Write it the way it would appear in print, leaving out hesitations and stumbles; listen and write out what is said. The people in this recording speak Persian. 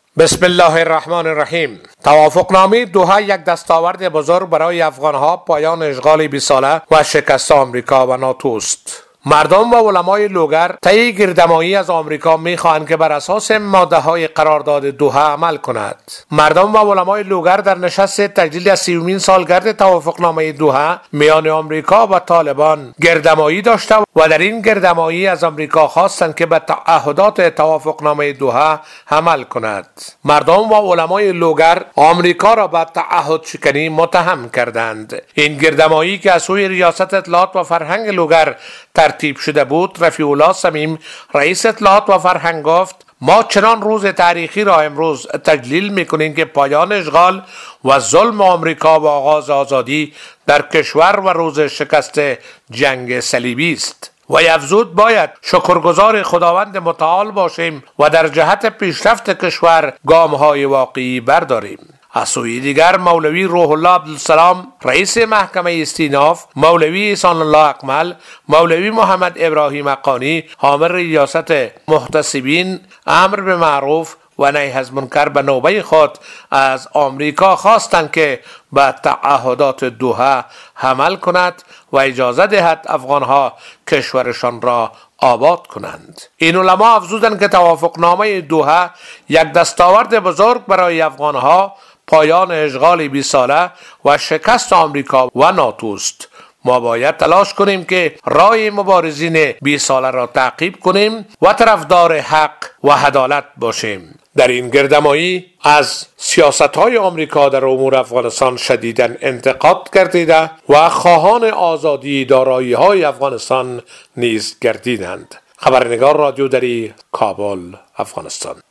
بسم الله الرحمن الرحیم. توافقنامه دوحه یک دستاورد بزرگ برای افغانها، پایان اشغال 20 ساله و شکست آمریکا و ناتو است. مردم و علمای لوگر طی گردمایی از آمریکا می‌خواهند که بر اساس ماده‌های قرارداد دوحه عمل کند. مردم و علمای لوگر در نشست تجلیل از 30مین سالگرد توافقنامه دوحه میان آمریکا و طالبان گردمایی داشته و در این گردمایی از آمریکا خواستند که به تعهدات توافقنامه دوحه عمل کند. مردم و علمای لوگر آمریکا را به تعهد شکنی متهم کردند. این گردمایی که از سوی ریاست اطلاعات و فرهنگ لوگر ترتیب شده بود، رفیع الله صمیم رئیس اطلاعات و فرهنگ گفت: ما چنان روز تاریخی را امروز تجلیل میکنیم که پایان اشغال و ظلم آمریکا و آغاز آزادی در کشور و روز شکست جنگ صلیبی است. و افزود باید شکرگزار خداوند متعال باشیم و در جهت پیشرفت کشور گام‌های واقعی برداریم. از سوی دیگر مولوی روح الله عبدالسلام رئیس محکمه استیناف، مولوی احسان الله اکمل، مولوی محمد ابراهیم حقانی حامل ریاست محتسبین امر به معروف و نهی از منکر به نوبه خود از آمریکا خواستند که به تعهدات دوحه عمل کند و اجازه دهد افغانها کشورشان را آباد کنند. این علما افزودند که توافقنامه دوحه یک دستاورد بزرگ برای افغانها، پایان اشغال 20 ساله و شکست آمریکا و ناتو است. ما باید تلاش کنیم که راه مبارزین 20 ساله را تعقیب کنیم و طرفدار حق و عدالت باشیم. در این گردمایی از سیاست‌های آمریکا در امور افغانستان شدیداً انتقاد گردیده و خواهان آزادی دارایی‌های افغانستان نیز گردیدند. خبرنگار رادیو دری، کابل، افغانستان.